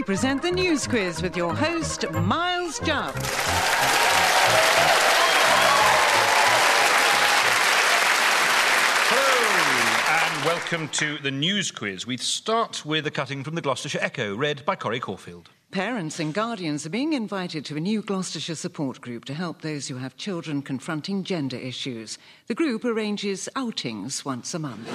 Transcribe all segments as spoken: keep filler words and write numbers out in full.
present the News Quiz with your host, Miles Jupp. Hello, and welcome to the News Quiz. We start with a cutting from the Gloucestershire Echo, read by Corrie Caulfield. Parents and guardians are being invited to a new Gloucestershire support group to help those who have children confronting gender issues. The group arranges outings once a month.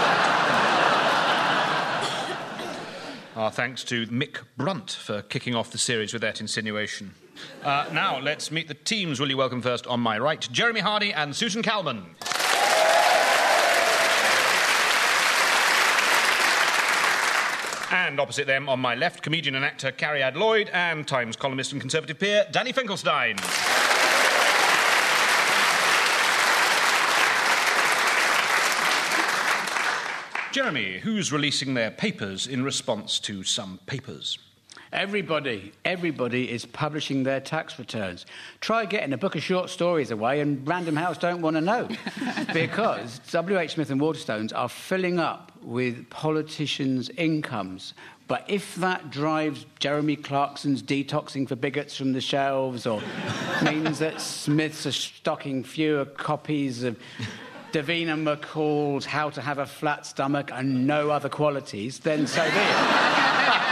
Our thanks to Mick Brunt for kicking off the series with that insinuation. Uh, now, let's meet the teams. Will you welcome first on my right, Jeremy Hardy and Susan Calman. And opposite them, on my left, comedian and actor Cariad Lloyd and Times columnist and Conservative peer Danny Finkelstein. Jeremy, who's releasing their papers in response to some papers? Everybody, everybody is publishing their tax returns. Try getting a book of short stories away and Random House don't want to know. Because W H Smith and Waterstones are filling up with politicians' incomes. But if that drives Jeremy Clarkson's detoxing for bigots from the shelves, or means that Smiths are stocking fewer copies of Davina McCall's How to Have a Flat Stomach and no other qualities, then so be it.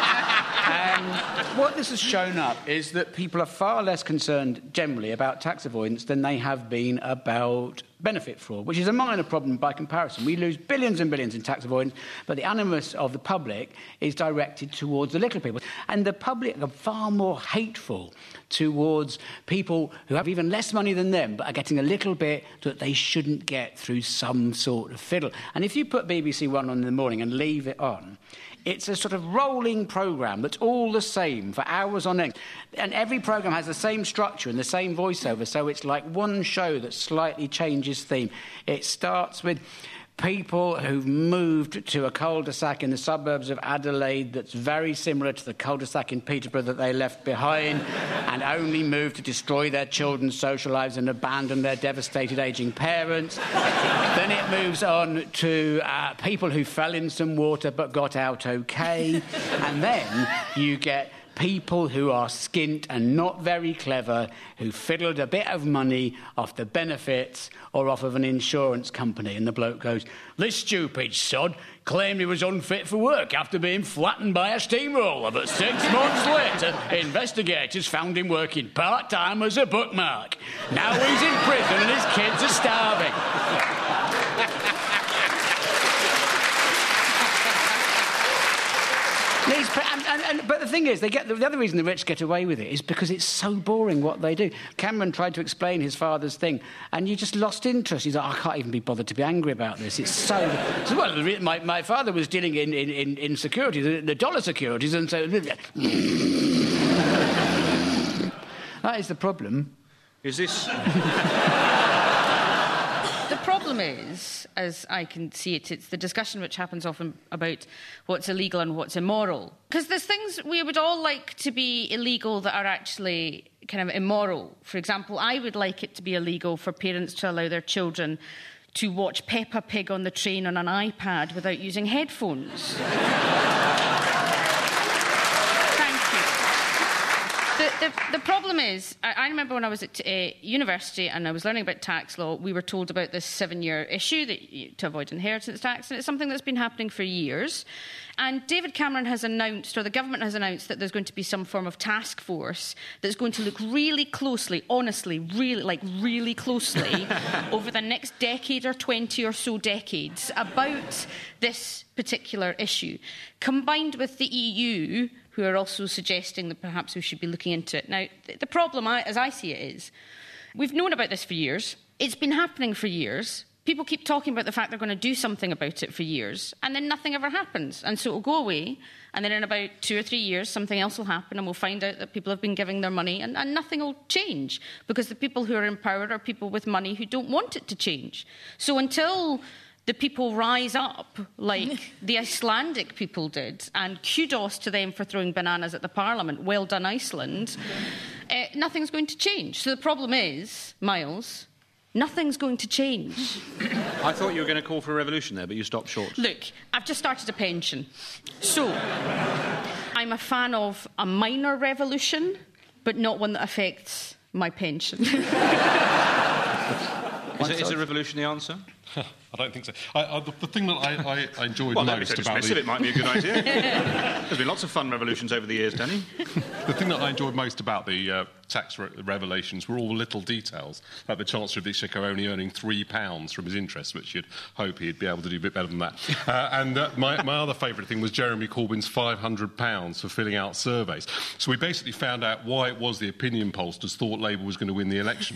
Um, what this has shown up is that people are far less concerned generally about tax avoidance than they have been about benefit fraud, which is a minor problem by comparison. We lose billions and billions in tax avoidance, but the animus of the public is directed towards the little people. And the public are far more hateful towards people who have even less money than them, but are getting a little bit that they shouldn't get through some sort of fiddle. And if you put B B C One on in the morning and leave it on, it's a sort of rolling programme that's all the same for hours on end. And every programme has the same structure and the same voiceover, so it's like one show that slightly changes theme. It starts with people who've moved to a cul-de-sac in the suburbs of Adelaide that's very similar to the cul-de-sac in Peterborough that they left behind and only moved to destroy their children's social lives and abandon their devastated ageing parents. Then it moves on to uh, people who fell in some water but got out okay. And then you get people who are skint and not very clever, who fiddled a bit of money off the benefits or off of an insurance company. And the bloke goes, "This stupid sod claimed he was unfit for work after being flattened by a steamroller, but six months later, investigators found him working part-time as a bookmark. Now he's in prison and his kids are starving." And, and, and, but the thing is, they get the, the other reason the rich get away with it is because it's so boring what they do. Cameron tried to explain his father's thing, and you just lost interest. He's like, "I can't even be bothered to be angry about this. It's so..." so well, the, my, my father was dealing in, in, in, in securities, the, the dollar securities, and so... That is the problem. Is this... The problem is, as I can see it, it's the discussion which happens often about what's illegal and what's immoral. Because there's things we would all like to be illegal that are actually kind of immoral. For example, I would like it to be illegal for parents to allow their children to watch Peppa Pig on the train on an iPad without using headphones. The, the, the problem is, I, I remember when I was at uh, university and I was learning about tax law, we were told about this seven-year issue that you, to avoid inheritance tax, and it's something that's been happening for years. And David Cameron has announced, or the government has announced, that there's going to be some form of task force that's going to look really closely, honestly, really, like really closely, over the next decade or twenty or so decades about this particular issue, combined with the E U, who are also suggesting that perhaps we should be looking into it. Now, the problem, as I see it, is we've known about this for years. It's been happening for years. People keep talking about the fact they're going to do something about it for years, and then nothing ever happens. And so it'll go away, and then in about two or three years, something else will happen, and we'll find out that people have been giving their money, and, and nothing will change, because the people who are in power are people with money who don't want it to change. So until the people rise up like the Icelandic people did, and kudos to them for throwing bananas at the Parliament. Well done, Iceland. Uh, nothing's going to change. So the problem is, Miles, nothing's going to change. I thought you were going to call for a revolution there, but you stopped short. Look, I've just started a pension. So, I I'm a fan of a minor revolution, but not one that affects my pension. Is, it, is a revolution the answer? I don't think so. I, I, the, the thing that I, I, I enjoyed well, most so about the... it might be a good idea. There's been lots of fun revolutions over the years, Danny. The thing that I enjoyed most about the uh, tax re- revelations were all the little details, like the Chancellor of the Exchequer only earning three pounds from his interest, which you'd hope he'd be able to do a bit better than that. Uh, and uh, my, my other favourite thing was Jeremy Corbyn's five hundred pounds for filling out surveys. So we basically found out why it was the opinion pollsters thought Labour was going to win the election.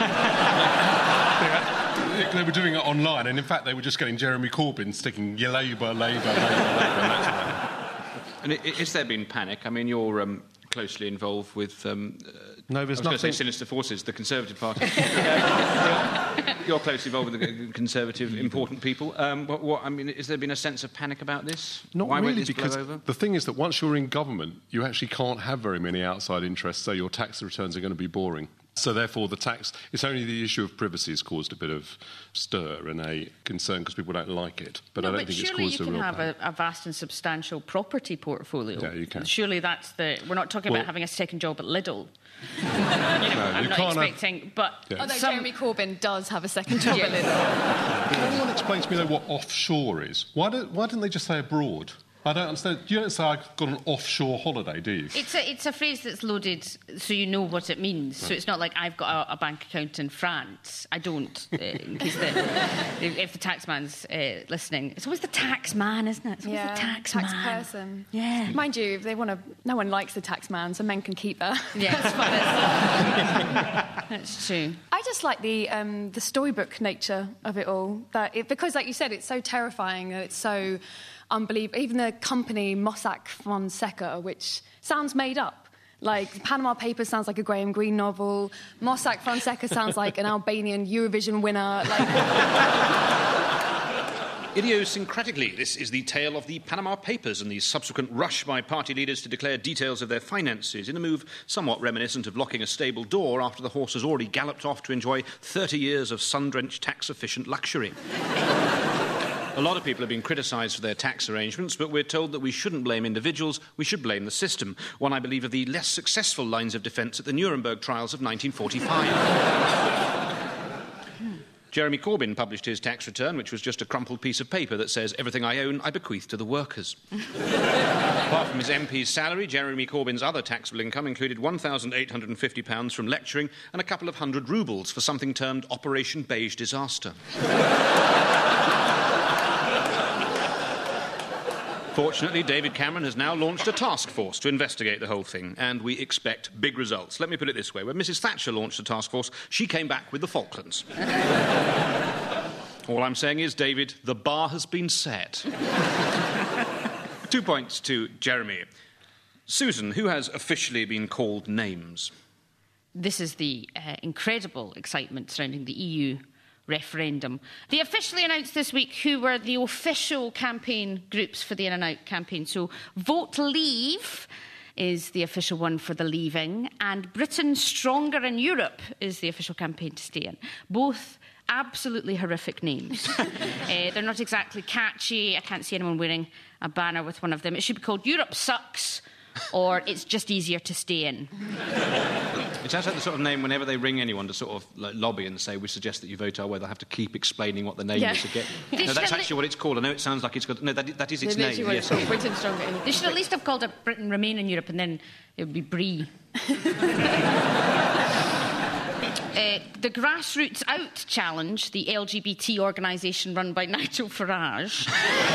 they, they were doing it online, and in fact they were just getting Jeremy Corbyn sticking Labour, Labour, Labour, Labour, and that's right. And is there been panic? I mean, you're um, closely involved with... Um, uh, no, there's I was nothing... going to say Sinister Forces, the Conservative Party. You're closely involved with the Conservative, important people. Um, what, what, I mean, has there been a sense of panic about this? Not Why really, won't this because blow over? the thing is that once you're in government, you actually can't have very many outside interests, so your tax returns are going to be boring. So therefore, the tax, it's only the issue of privacy has caused a bit of stir and a concern because people don't like it. But no, I don't but think it's surely caused you a can real have panic. a, a vast and substantial property portfolio. Yeah, you can. Surely that's the... We're not talking Well, about having a second job at Lidl. you know, No, I'm you not can't have- expecting... But Yeah. Although some... Jeremy Corbyn does have a second job Yeah. at Lidl. Can anyone explain to me, though, what offshore is? Why, do, why didn't they just say abroad? I don't understand. You don't say I've got an offshore holiday, do you? It's a, it's a phrase that's loaded so you know what it means. So it's not like I've got a, a bank account in France. I don't, uh, in case the, if, if the taxman's uh, listening. It's always the taxman, isn't it? It's always Yeah, the taxman. tax person. Yeah. Mind you, if they want to, no one likes the tax man, so men can keep that. Yeah, that's, that's true. I just like the um, the storybook nature of it all. That it, because, like you said, it's so terrifying and it's so unbelievable. Even the company Mossack Fonseca, which sounds made up. Like, the Panama Papers sounds like a Graham Greene novel. Mossack Fonseca sounds like an Albanian Eurovision winner. Like... Idiosyncratically, this is the tale of the Panama Papers and the subsequent rush by party leaders to declare details of their finances in a move somewhat reminiscent of locking a stable door after the horse has already galloped off to enjoy thirty years of sun-drenched, tax-efficient luxury. A lot of people have been criticised for their tax arrangements, but we're told that we shouldn't blame individuals, we should blame the system. One, I believe, of the less successful lines of defence at the Nuremberg trials of nineteen forty-five. Jeremy Corbyn published his tax return, which was just a crumpled piece of paper that says, everything I own, I bequeath to the workers. Apart from his M P's salary, Jeremy Corbyn's other taxable income included one thousand eight hundred fifty pounds from lecturing and a couple of hundred roubles for something termed Operation Beige Disaster. Fortunately, David Cameron has now launched a task force to investigate the whole thing, and we expect big results. Let me put it this way. When Missus Thatcher launched a task force, she came back with the Falklands. All I'm saying is, David, the bar has been set. Two points to Jeremy. Susan, who has officially been called names? This is the uh, incredible excitement surrounding the E U referendum. They officially announced this week who were the official campaign groups for the In and Out campaign. So Vote Leave is the official one for the leaving, and Britain Stronger in Europe is the official campaign to stay in. Both absolutely horrific names. uh, they're not exactly catchy. I can't see anyone wearing a banner with one of them. It should be called Europe Sucks, or It's Just Easier to Stay In. It sounds like the sort of name whenever they ring anyone to sort of like, lobby and say, we suggest that you vote our way, they'll have to keep explaining what the name Yeah. is again. They No, that's should- actually what it's called. I know it sounds like it's got... No, that, that is its They name. literally Yes. want to call Britain Stronger in They should at least have called it Britain Remain in Europe, and then it would be Brie. Uh, the Grassroots Out Challenge, the L G B T organisation run by Nigel Farage,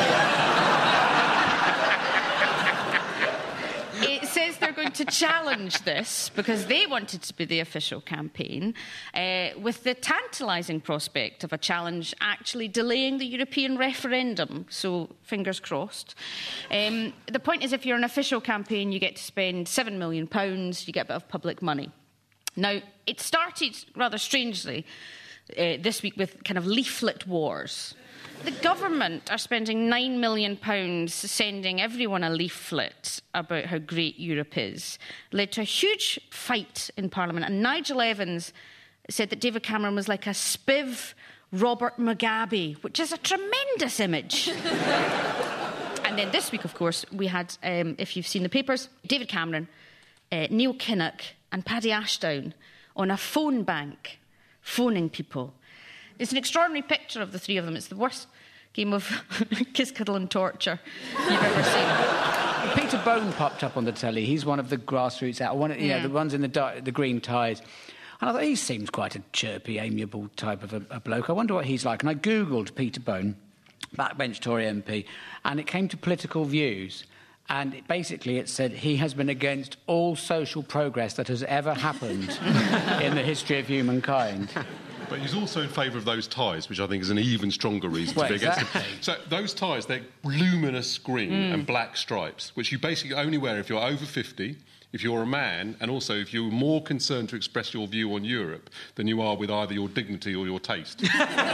it says they're going to challenge this because they wanted to be the official campaign, uh, with the tantalising prospect of a challenge actually delaying the European referendum. So, fingers crossed. Um, the point is, if you're an official campaign, you get to spend seven million pounds, you get a bit of public money. Now, it started rather strangely uh, this week with kind of leaflet wars. The government are spending nine million pounds sending everyone a leaflet about how great Europe is. Led to a huge fight in Parliament, and Nigel Evans said that David Cameron was like a spiv Robert Mugabe, which is a tremendous image. and then this week, of course, we had, um, if you've seen the papers, David Cameron, uh, Neil Kinnock and Paddy Ashdown on a phone bank, phoning people. It's an extraordinary picture of the three of them. It's the worst game of kiss, cuddle and torture you've ever seen. Peter Bone popped up on the telly. He's one of the grassroots out, one of, you yeah. know, the ones in the, dark, the green ties. And I thought, he seems quite a chirpy, amiable type of a, a bloke. I wonder what he's like. And I Googled Peter Bone, backbench Tory M P, and it came to political views. And it, basically it said he has been against all social progress that has ever happened in the history of humankind. But he's also in favour of those ties, which I think is an even stronger reason well, to be against exactly. them. So those ties, they're luminous green mm. and black stripes, which you basically only wear if you're over fifty, if you're a man, and also if you're more concerned to express your view on Europe than you are with either your dignity or your taste.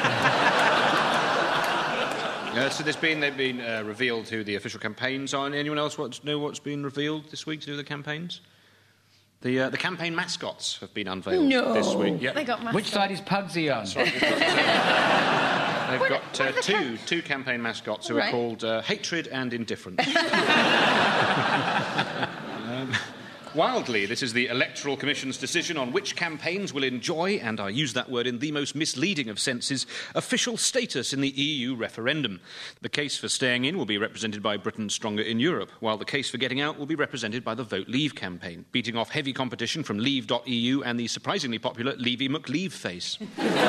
Uh, so there's been, they've been uh, revealed who the official campaigns are. Anyone else want to know what's been revealed this week to do with the campaigns? The, uh, the campaign mascots have been unveiled no. this week. Yep. They got mascots. Which side is Pugsy on? Right, they've got, uh, they've got uh, two, cam- two campaign mascots who right. are called uh, Hatred and Indifference. um, Wildly, this is the Electoral Commission's decision on which campaigns will enjoy, and I use that word in the most misleading of senses, official status in the E U referendum. The case for staying in will be represented by Britain Stronger in Europe, while the case for getting out will be represented by the Vote Leave campaign, beating off heavy competition from Leave dot E U and the surprisingly popular Levy McLeave-face.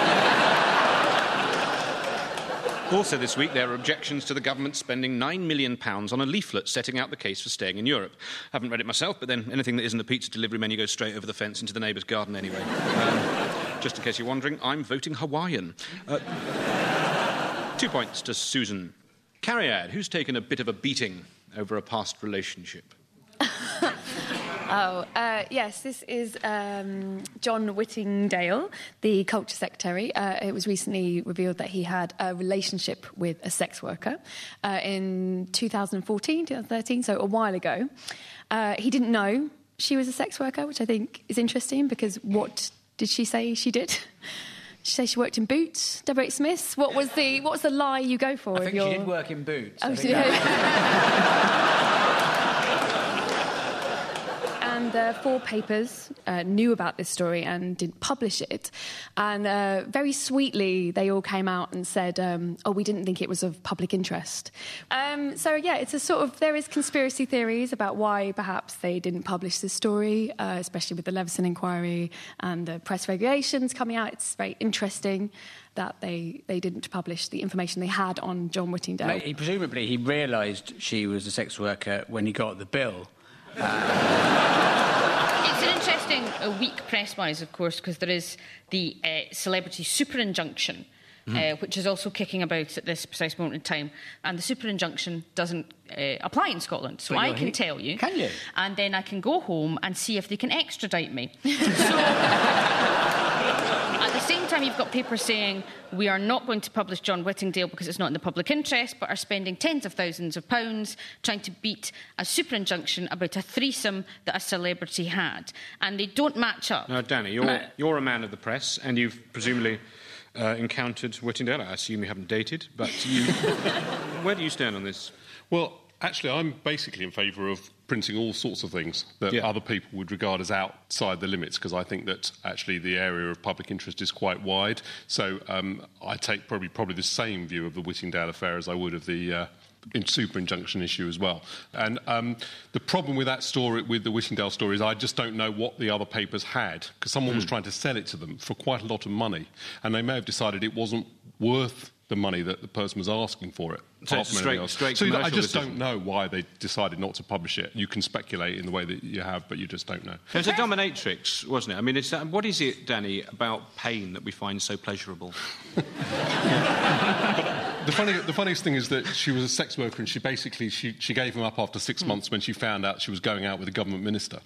Also this week, there are objections to the government spending nine million pounds on a leaflet setting out the case for staying in Europe. I haven't read it myself, but then anything that isn't a pizza delivery menu goes straight over the fence into the neighbour's garden anyway. Um, just in case you're wondering, I'm voting Hawaiian. Uh, two points to Susan. Cariad, who's taken a bit of a beating over a past relationship? Oh, uh, yes, this is um, John Whittingdale, the Culture Secretary. Uh, it was recently revealed that he had a relationship with a sex worker uh, in two thousand fourteen, twenty thirteen, so a while ago. Uh, he didn't know she was a sex worker, which I think is interesting, because what did she say she did? She say she worked in Boots, Deborah H. Smiths. What was the what was the lie you go for? I think you're... she did work in Boots. Oh, I she think did. that... And uh, four papers uh, knew about this story and didn't publish it. And uh, very sweetly, they all came out and said, um, oh, we didn't think it was of public interest. Um, so, yeah, it's a sort of... There is conspiracy theories about why perhaps they didn't publish this story, uh, especially with the Leveson inquiry and the press regulations coming out. It's very interesting that they, they didn't publish the information they had on John Whittingdale. Like, he, presumably, he realised she was a sex worker when he got the bill. Uh... It's an interesting uh, week press-wise, of course, because there is the uh, celebrity super injunction, mm-hmm. uh, which is also kicking about at this precise moment in time. And the super injunction doesn't uh, apply in Scotland, so I can he- tell you. Can you? And then I can go home and see if they can extradite me. So... At the same time, you've got papers saying we are not going to publish John Whittingdale because it's not in the public interest, but are spending tens of thousands of pounds trying to beat a super injunction about a threesome that a celebrity had. And they don't match up. Now, Danny, you're, uh, you're a man of the press, and you've presumably uh, encountered Whittingdale. I assume you haven't dated, but you... Where do you stand on this? Well, actually, I'm basically in favour of printing all sorts of things that yeah. other people would regard as outside the limits, because I think that actually the area of public interest is quite wide. So um, I take probably probably the same view of the Whittingdale affair as I would of the uh, in super injunction issue as well. And um, the problem with that story, with the Whittingdale story, is I just don't know what the other papers had, because someone mm. was trying to sell it to them for quite a lot of money, and they may have decided it wasn't worth the money that the person was asking for it. So it's straight, straight so I just decision. don't know why they decided not to publish it. You can speculate in the way that you have, but you just don't know. It was a dominatrix, wasn't it? I mean, it's, uh, what is it, Danny, about pain that we find so pleasurable? But the, funny, the funniest thing is that she was a sex worker, and she basically she, she gave him up after six mm. months when she found out she was going out with a government minister.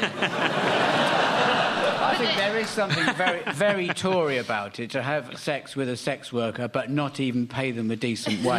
I think there is something very, very Tory about it, to have sex with a sex worker but not even pay them a decent wage.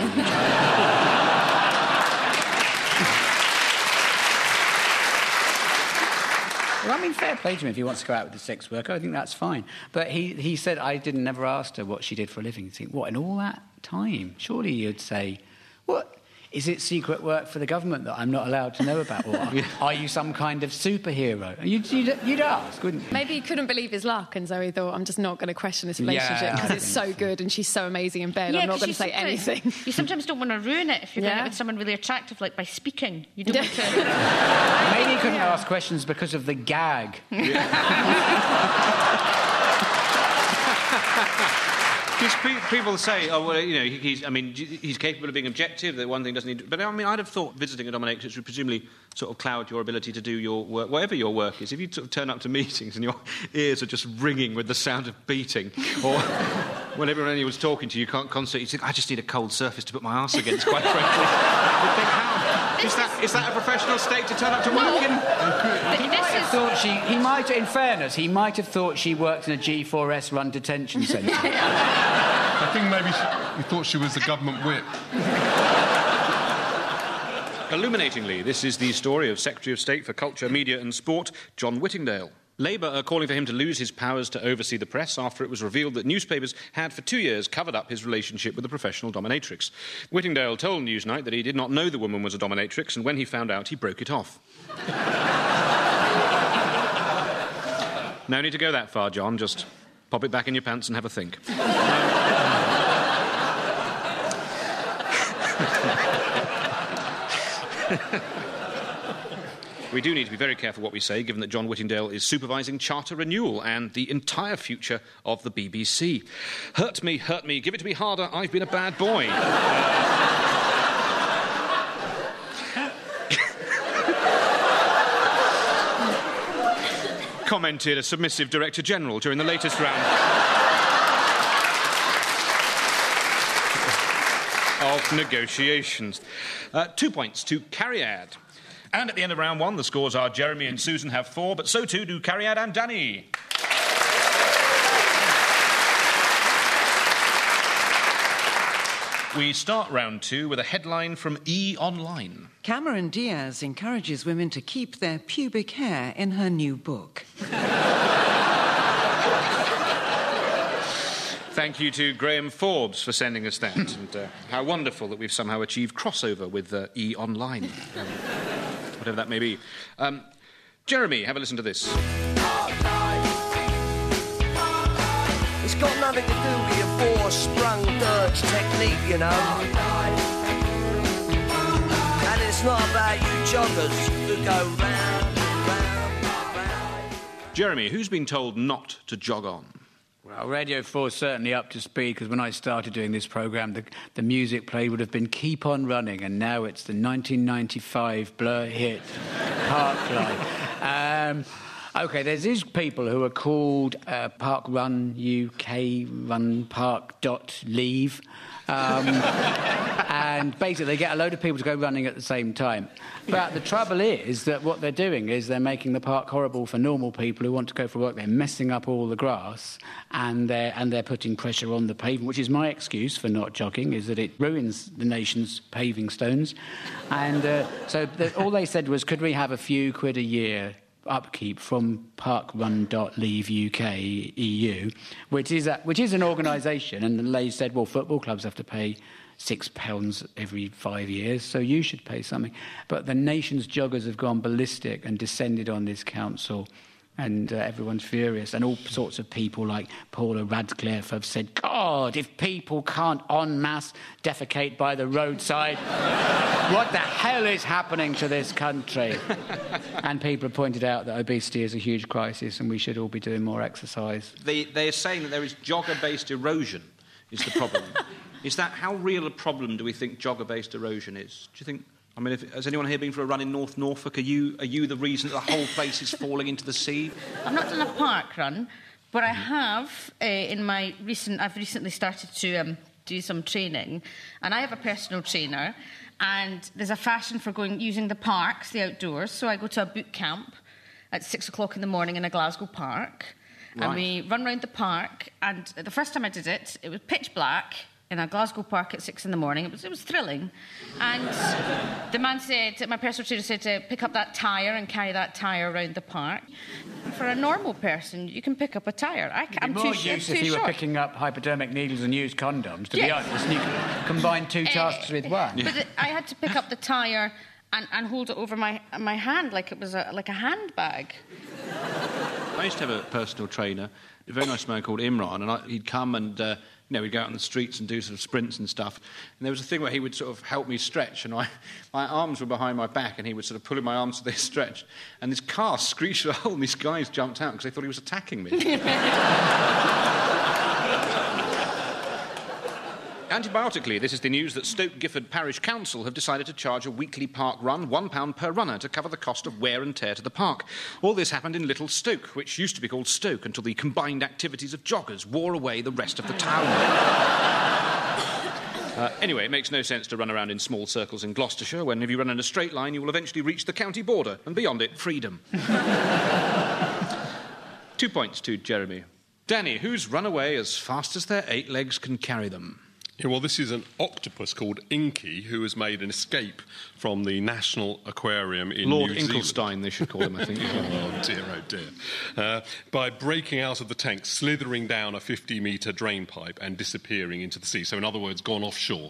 Well, I mean, fair play to him if he wants to go out with a sex worker. I think that's fine. But he, he said, I didn't never asked her what she did for a living. You think, what, in all that time? Surely you'd say, what? is it secret work for the government that I'm not allowed to know about? Or yeah. Are you some kind of superhero? You'd, you'd, you'd ask, wouldn't you? Maybe he couldn't believe his luck, and Zoe thought, I'm just not going to question this relationship because yeah, it's so, so good and she's so amazing in bed. Yeah, I'm not going to say anything. You sometimes don't want to ruin it if you're yeah. doing it with someone really attractive, like by speaking. You don't want to... Maybe he couldn't yeah. ask questions because of the gag. Because people say, oh, well, you know, he's, I mean, he's capable of being objective, that one thing doesn't need... But, I mean, I'd have thought visiting a dominatrix would presumably sort of cloud your ability to do your work, whatever your work is. If you sort of turn up to meetings and your ears are just ringing with the sound of beating, or when everyone was talking to you, you can't concentrate, you think, I just need a cold surface to put my arse against, quite frankly. You think, how? Is that, is that a professional state to turn up to work in? He might have thought she... He might, in fairness, he might have thought she worked in a G four S run detention centre. I think maybe she, he thought she was the government whip. Illuminatingly, this is the story of Secretary of State for Culture, Media and Sport, John Whittingdale. Labour are calling for him to lose his powers to oversee the press after it was revealed that newspapers had for two years covered up his relationship with a professional dominatrix. Whittingdale told Newsnight that he did not know the woman was a dominatrix, and when he found out, he broke it off. No need to go that far, John. Just pop it back in your pants and have a think. We do need to be very careful what we say, given that John Whittingdale is supervising charter renewal and the entire future of the B B C. Hurt me, hurt me, give it to me harder, I've been a bad boy. Commented a submissive Director General during the latest round of negotiations. Uh, two points to Cariad. And at the end of round one, the scores are Jeremy and Susan have four, but so too do Cariad and Danny. We start round two with a headline from E! Online. Cameron Diaz encourages women to keep their pubic hair in her new book. Thank you to Graham Forbes for sending us that. And uh, how wonderful that we've somehow achieved crossover with uh, E! Online. Um, whatever that may be. Um, Jeremy, have a listen to this. It's got nothing to do with your four-sprung dirge technique, you know. And it's not about you joggers who go round, round, round. Jeremy, who's been told not to jog on? Well, Radio four is certainly up to speed, because when I started doing this programme, the, the music play would have been Keep On Running, and now it's the nineteen ninety-five Blur hit Parklife. Um, OK, there's these people who are called uh, Park Run U K, Run Park dot leave. Um, and basically they get a load of people to go running at the same time. But the trouble is that what they're doing is they're making the park horrible for normal people who want to go for work. They're messing up all the grass, and they're, and they're putting pressure on the pavement, which is my excuse for not jogging, is that it ruins the nation's paving stones. And uh, so the, all they said was, could we have a few quid a year upkeep from parkrun dot leave U K E U, which is a, which is an organisation, and they said, well, football clubs have to pay six pounds every five years, so you should pay something. But the nation's joggers have gone ballistic and descended on this council, and uh, everyone's furious, and all sorts of people like Paula Radcliffe have said, God, if people can't en masse defecate by the roadside, what the hell is happening to this country? And people have pointed out that obesity is a huge crisis and we should all be doing more exercise. They, they are saying that there is jogger-based erosion is the problem. Is that, how real a problem do we think jogger-based erosion is? Do you think... I mean, if, has anyone here been for a run in North Norfolk? Are you, are you the reason that the whole place is falling into the sea? I've not done a park run, but I have, uh, in my recent... I've recently started to um, do some training, and I have a personal trainer, and there's a fashion for going using the parks, the outdoors, so I go to a boot camp at six o'clock in the morning in a Glasgow park, right. And we run round the park, and the first time I did it, it was pitch black, in a Glasgow park at six in the morning. It was, it was thrilling. And the man said, my personal trainer said to pick up that tyre and carry that tyre around the park. For a normal person, you can pick up a tyre. I, It'd I'm be more too, use I'm if too you were short. picking up hypodermic needles and used condoms, to be Yes. honest. And you could combine two tasks with one. But it, I had to pick up the tyre and, and hold it over my, my hand like it was a, like a handbag. I used to have a personal trainer, a very nice man called Imran, and I, he'd come and, uh, you know, we'd go out on the streets and do sort of sprints and stuff. And there was a thing where he would sort of help me stretch, and I, my arms were behind my back, and he would sort of pull in my arms so they stretched. And this car screeched a hole, and these guys jumped out because they thought he was attacking me. Antibiotically, this is the news that Stoke Gifford Parish Council have decided to charge a weekly park run one pound per runner to cover the cost of wear and tear to the park. All this happened in Little Stoke, which used to be called Stoke until the combined activities of joggers wore away the rest of the town. Uh, anyway, it makes no sense to run around in small circles in Gloucestershire when, if you run in a straight line, you will eventually reach the county border, and beyond it, freedom. Two points to Jeremy. Danny, who's run away as fast as their eight legs can carry them? Yeah, well, this is an octopus called Inky who has made an escape from the National Aquarium in Lord New Zealand. Inklestein, they should call him, I think. Oh, dear, oh, dear. Uh, by breaking out of the tank, slithering down a fifty-metre drain pipe and disappearing into the sea. So, in other words, gone offshore.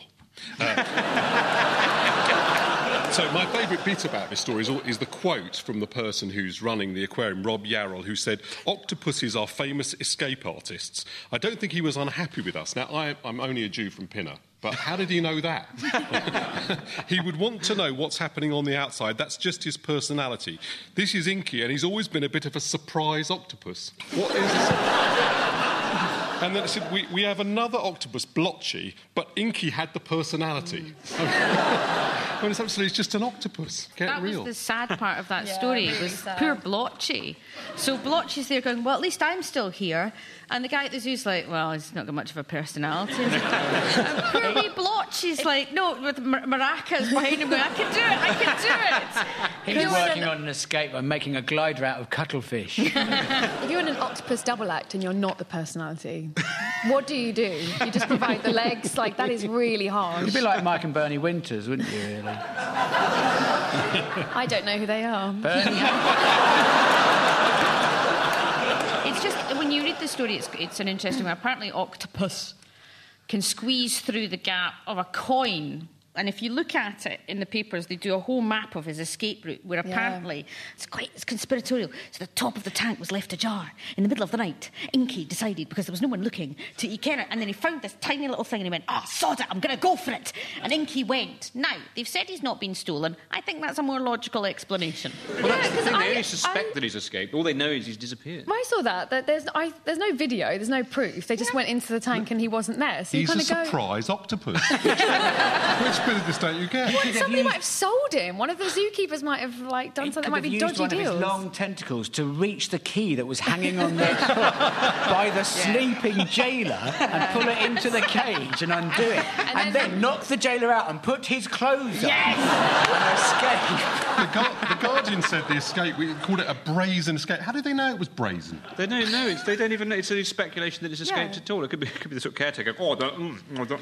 Uh, So my favourite bit about this story is, is the quote from the person who's running the aquarium, Rob Yarrell, who said, "Octopuses are famous escape artists. I don't think he was unhappy with us." Now, I, I'm only a Jew from Pinner, but how did he know that? He would want to know what's happening on the outside. That's just his personality. This is Inky, and he's always been a bit of a surprise octopus. What is a... And then it said, we, we have another octopus, Blotchy, but Inky had the personality. I mean, it's absolutely, it's just an octopus. Get That real. was the sad part of that Yeah, story, really was sad. poor Blotchy. So Blotchy's there going, well, at least I'm still here. And the guy at the zoo's like, well, he's not got much of a personality. And poor wee Blotchy's like, no, with mar- maracas behind him going, I can do it, I can do it. He's You're working an- on an escape and making a glider out of cuttlefish. If you're in an octopus double act and you're not the personality, what do you do? You just provide the legs? Like, that is really hard. You'd be like Mike and Bernie Winters, wouldn't you, really? I don't know who they are. Bernie, It's just, when you read the story, it's, it's an interesting one. Apparently, octopus can squeeze through the gap of a coin. And if you look at it in the papers, they do a whole map of his escape route, where Yeah. apparently it's quite it's conspiratorial. So the top of the tank was left ajar in the middle of the night. Inky decided, because there was no one looking, to eke in it, and then he found this tiny little thing and he went, "Ah, oh, sod it, I'm going to go for it." And Inky went. Now, they've said he's not been stolen. I think that's a more logical explanation. Well, that's the 'cause thing. They I- only suspect I- that he's escaped. All they know is he's disappeared. I saw that. that there's, I, there's no video, there's no proof. They just went into the tank and he wasn't there. So He's you a kind of go. surprise octopus. Which bit of this don't you get? What? Somebody might have sold him. One of the zookeepers might have like done he something. could Might have be used dodgy one deals. of his long tentacles to reach the key that was hanging on their foot by the sleeping jailer and pull it into the cage and undo it. And, And then, then- knock the jailer out and put his clothes on and escape. The, Gu- the Guardian said the escape, we called it a brazen escape. How did they know it was brazen? They don't know. It's, they don't even know. It's only speculation that it's escaped Yeah. at all. It could be, it could be the sort of caretaker. Oh, don't, mm, oh, don't.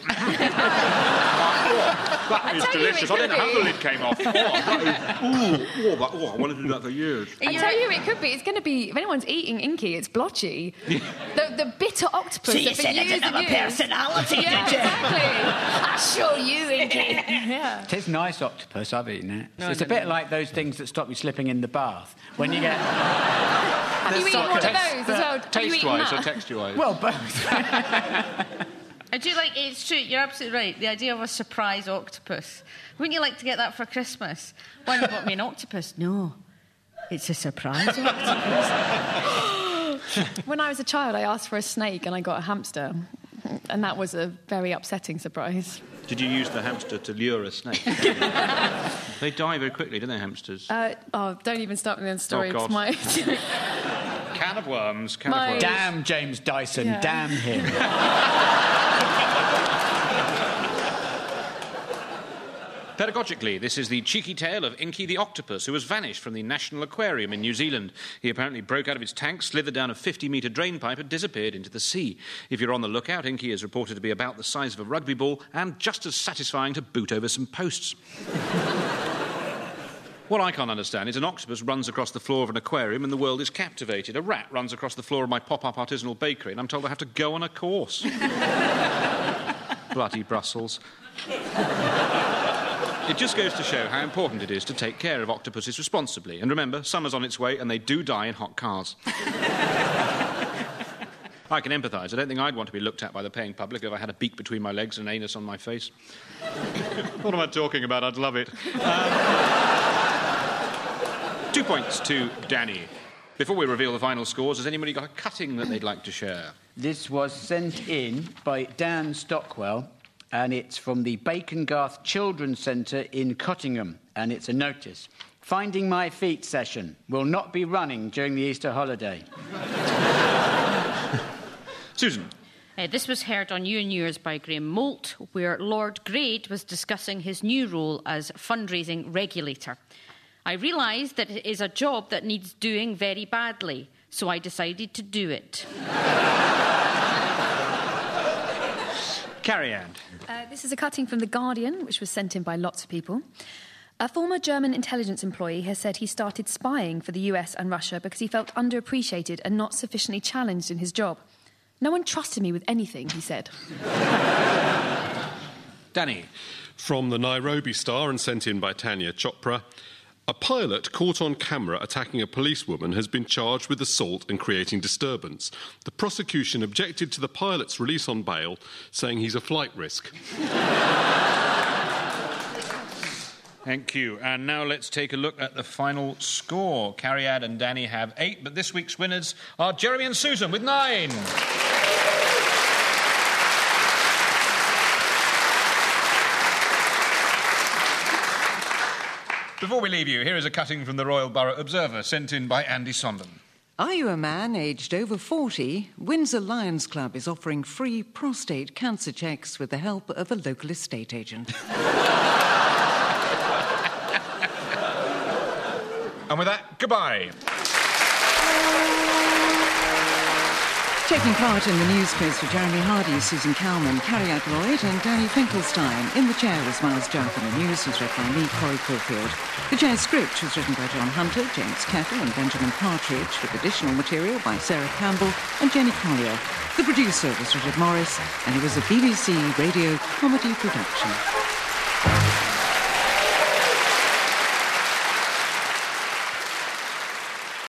oh, that is tell you, it delicious. I didn't could know how the be. lid came off. Oh, that is, ooh, oh, that, oh, I wanted to do that for years. I tell you, it could be. It's going to be. If anyone's eating Inky, it's Blotchy. the, the bitter octopus. So you that for said it years didn't have and a years- personality, Yeah, did you? exactly. I'll show you, Inky. yeah. It is nice octopus, I've eaten it. No, it's no, a bit no. like those things that stop you slipping in the bath. When you get... Have you eaten one of those as well? Have you eaten Taste-wise or that? texture-wise? Well, both. I do like, it's true, you're absolutely right. The idea of a surprise octopus. Wouldn't you like to get that for Christmas? Why you bought me an octopus? No, it's a surprise octopus. When I was a child, I asked for a snake and I got a hamster. And that was a very upsetting surprise. Did you use the hamster to lure a snake? They die very quickly, don't they, hamsters? Uh, oh, don't even start me on the story. Oh, God. It's my... Can of worms, can My- of worms. Damn James Dyson, Yeah. damn him. Pedagogically, this is the cheeky tale of Inky the octopus, who has vanished from the National Aquarium in New Zealand. He apparently broke out of his tank, slithered down a fifty-metre drain pipe and disappeared into the sea. If you're on the lookout, Inky is reported to be about the size of a rugby ball and just as satisfying to boot over some posts. What I can't understand is an octopus runs across the floor of an aquarium and the world is captivated. A rat runs across the floor of my pop-up artisanal bakery and I'm told I have to go on a course. Bloody Brussels. It just goes to show how important it is to take care of octopuses responsibly. And remember, summer's on its way and they do die in hot cars. I can empathise. I don't think I'd want to be looked at by the paying public if I had a beak between my legs and an anus on my face. What am I talking about? I'd love it. Um, two points to Danny. Before we reveal the final scores, has anybody got a cutting that they'd like to share? This was sent in by Dan Stockwell, and it's from the Bacon Garth Children's Centre in Cottingham, and it's a notice. Finding my feet session will not be running during the Easter holiday. Susan. Uh, this was heard on You and Yours by Graham Moult, where Lord Grade was discussing his new role as fundraising regulator. I realised that it is a job that needs doing very badly, so I decided to do it. Carrie Ann. Uh, this is a cutting from The Guardian, which was sent in by lots of people. A former German intelligence employee has said he started spying for the U S and Russia because he felt underappreciated and not sufficiently challenged in his job. No one trusted me with anything, he said. Danny. From the Nairobi Star and sent in by Tanya Chopra. A pilot caught on camera attacking a policewoman has been charged with assault and creating disturbance. The prosecution objected to the pilot's release on bail, saying he's a flight risk. Thank you. And now let's take a look at the final score. Carrie Ann and Danny have eight, but this week's winners are Jeremy and Susan with nine. Before we leave you, here is a cutting from the Royal Borough Observer, sent in by Andy Sondon. Are you a man aged over forty? Windsor Lions Club is offering free prostate cancer checks with the help of a local estate agent. And with that, goodbye. Taking part in the news quiz for Jeremy Hardy, Susan Cowman, Carrie Lloyd and Danny Finkelstein. In the chair was Miles Jarkin. The news was read by me, Corey Caulfield. The chair's script was written by John Hunter, James Kettle and Benjamin Partridge, with additional material by Sarah Campbell and Jenny Collier. The producer was Richard Morris, and it was a B B C Radio comedy production.